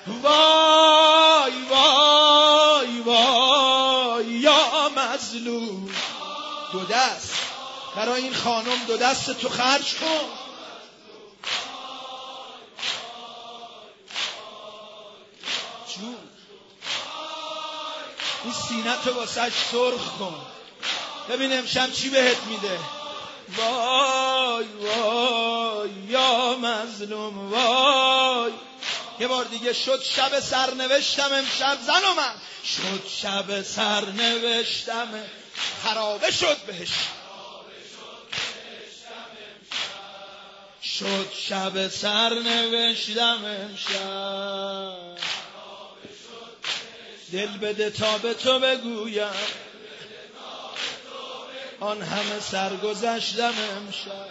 وای وای وای یا مظلوم. دو دست برای این خانم، دو دست تو خرج کن. جون این سینه تو واسش سرخ کن، ببین امشب چی بهت میده. وای وای یا مظلوم وای. یه بار دیگه. شد شب سرنوشتم امشب زن و من، شد شب سرنوشتم خرابه شد بهش، شد شب سرنوشتم امشب. دل بده تا به تو بگویم آن همه سرگذشتم امشب.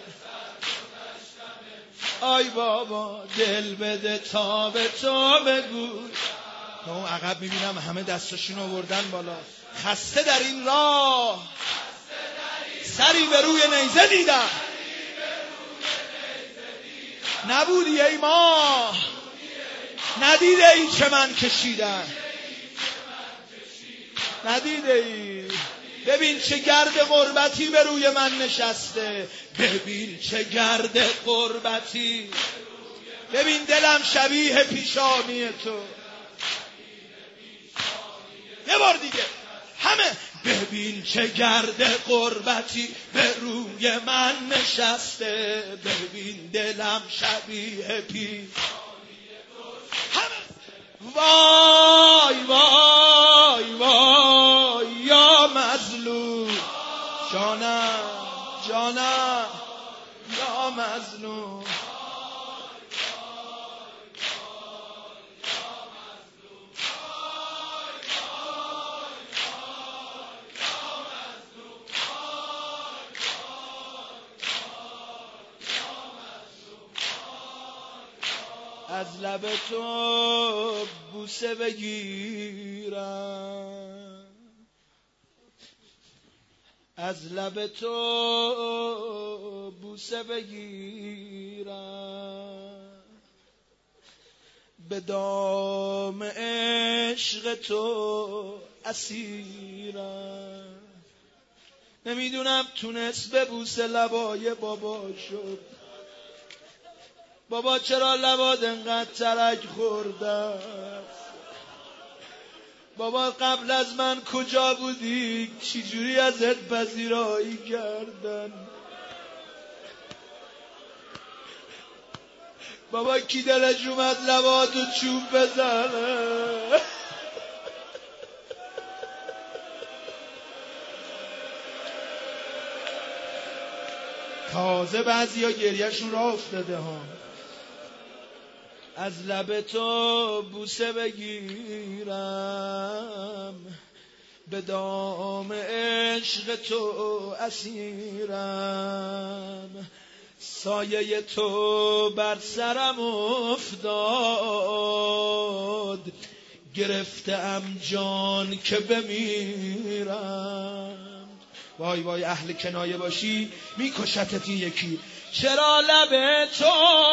آی بابا دل بده تا به تو بگو. اون عقب میبینم همه دستشون آوردن بالا. خسته در این راه سری به روی نیزه دیدم، نبودی ای ماه ندیده ای چه من کشیدم، ندیده ای. ببین چه گرد غربتی به روی من نشسته، ببین چه گرد غربتی. ببین دلم شبیه پیشانی تو. یه بار دیگه همه. ببین چه گرد غربتی به روی من نشسته، ببین دلم شبیه پیشانی تو. همه. وای وای وای یا مظلوم. جانم جانم یا مظلوم. از لب تو بوسه بگیرم، از لب تو بوسه بگیرم، به دام عشق تو اسیرم. نمیدونم تونست ببوسه لبای بابا شد. بابا چرا لبات انقدر ترک خوردن؟ بابا قبل از من کجا بودی؟ چجوری ازت پذیرایی کردن؟ بابا کی دلش اومد لباتو چوب بزنه؟ تازه بعضی ها گریهشون را افتاده ها. از لب تو بوسه بگیرم، به دام عشق تو اسیرم. سایه تو بر سرم افتاد، گرفتم جان که بمیرم. وای وای اهل کنایه باشی میکشتت این یکی. چرا لب تو،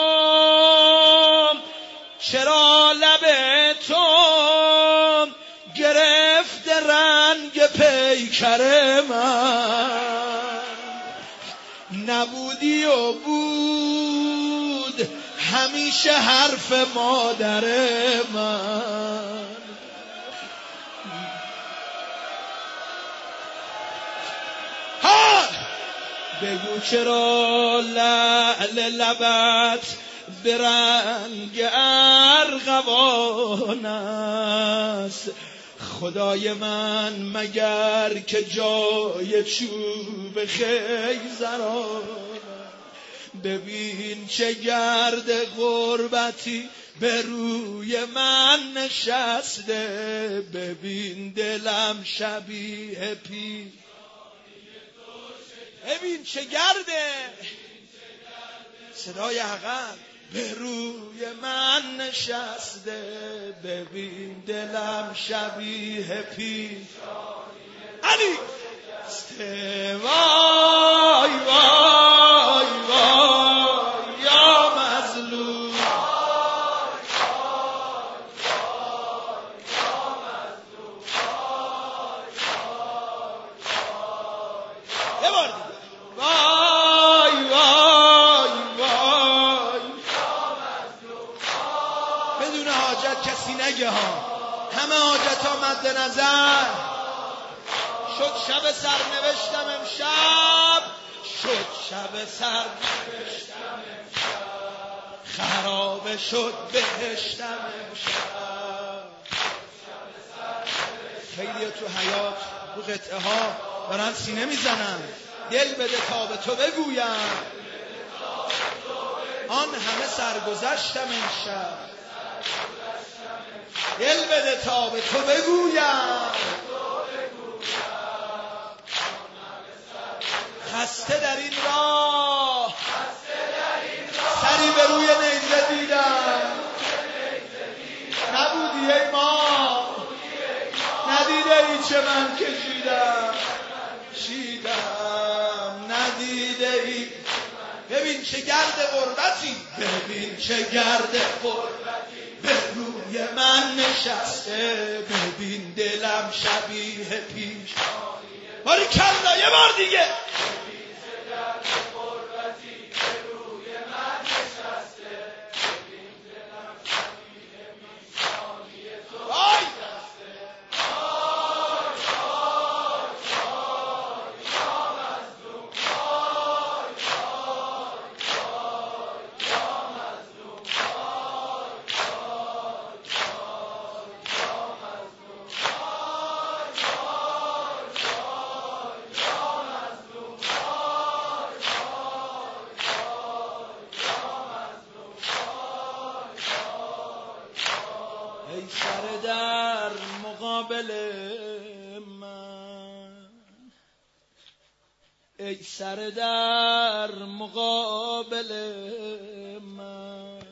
چرا لب تو گرفت رنگ پیکر من؟ نبودی و بود همیشه حرف مادر من. بگو چرا لعل لبت به رنگ ارغوان است؟ خدای من مگر که جای چوب خیزران؟ ببین چه گرد غربتی به روی من نشسته، ببین دلم شبیه پی. ببین چه گرده، صدای عقب به روی من نشسته، ببین دلم شبیه پیشانی علی. وای وای وای یا مظلوم. بدون حاجت کسی نگه ها. همه حاجت ها مد نظر. شد شب سرنوشتم امشب، شد شب سرنوشتم امشب، خراب شد بهشتم امشب. خیلی تو حیات رو قطعه ها دارن سینه میزنن. دل بده تا به تو بگویم آن همه سرگذشتم امشب. دل بده تا به تو بگویم خسته در این راه، سری به روی نیزه دیدم، نبودی ای ما، ندیده ای چه من کشیدم، ندیده ای. ببین چه گرد غربتی، ببین چه گرد غربتی به روی من نشسته، ببین دلم شبیه پیش. باری کلا یه بار دیگه. ببین چه گرد غربتی به روی من نشسته، ببین دلم شبیه پیشانی تو نشسته. ای سر در مقابل من، ای سر در مقابل من،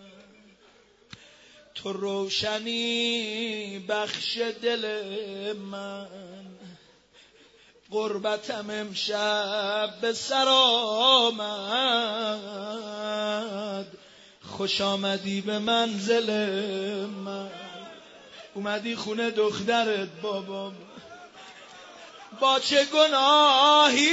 تو روشنی بخش دل من. غربتم امشب به سر آمد، خوش آمدی به منزل من. اومدی خونه دخترت بابا، با چه گناهی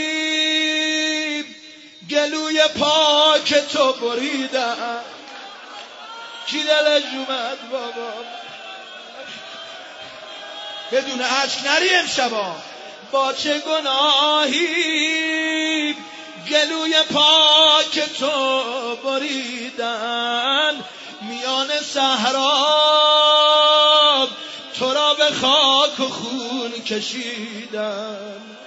گلوی پاک تو بریدم. کی دلش اومد بابا بدون عشق نری امشبا. با چه گناهی گلوی پاک تو بریدن، میان صحرا تو را به خاک و خون کشیدن.